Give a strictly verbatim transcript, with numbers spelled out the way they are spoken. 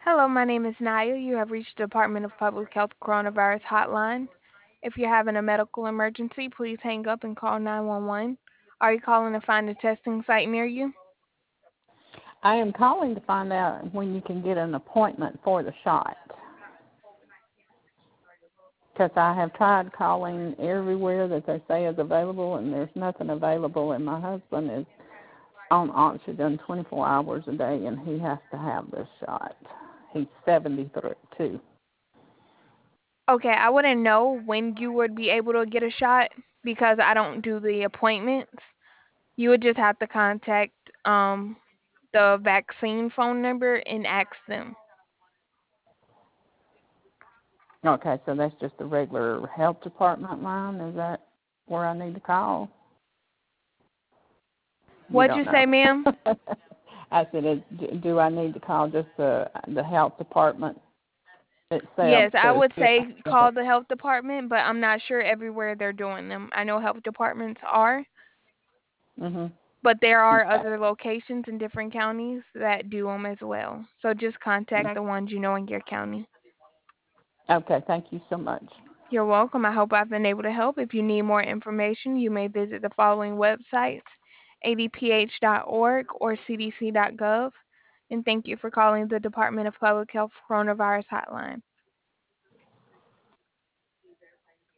Hello, my name is Naya. You have reached the Department of Public Health Coronavirus Hotline. If you're having a medical emergency, please hang up and call nine one one. Are you calling to find a testing site near you? I am calling to find out when you can get an appointment for the shot. Because I have tried calling everywhere that they say is available, and there's nothing available, and my husband is on oxygen twenty-four hours a day, and he has to have this shot. He's seventy-two. Okay, I wouldn't know when you would be able to get a shot because I don't do the appointments. You would just have to contact um the vaccine phone number and ask them. Okay, so that's just the regular health department line? Is that where I need to call? You What'd don't you know. say, ma'am? I said, is, do I need to call just the the health department itself Yes, I to would schedule say it? call the health department, but I'm not sure everywhere they're doing them. I know health departments are, Mhm. but there are Okay. other locations in different counties that do them as well. So just contact the ones you know in your county. Okay. Thank you so much. You're welcome. I hope I've been able to help. If you need more information, you may visit the following websites: a d p h dot org or c d c dot gov. And thank you for calling the Department of Public Health Coronavirus Hotline.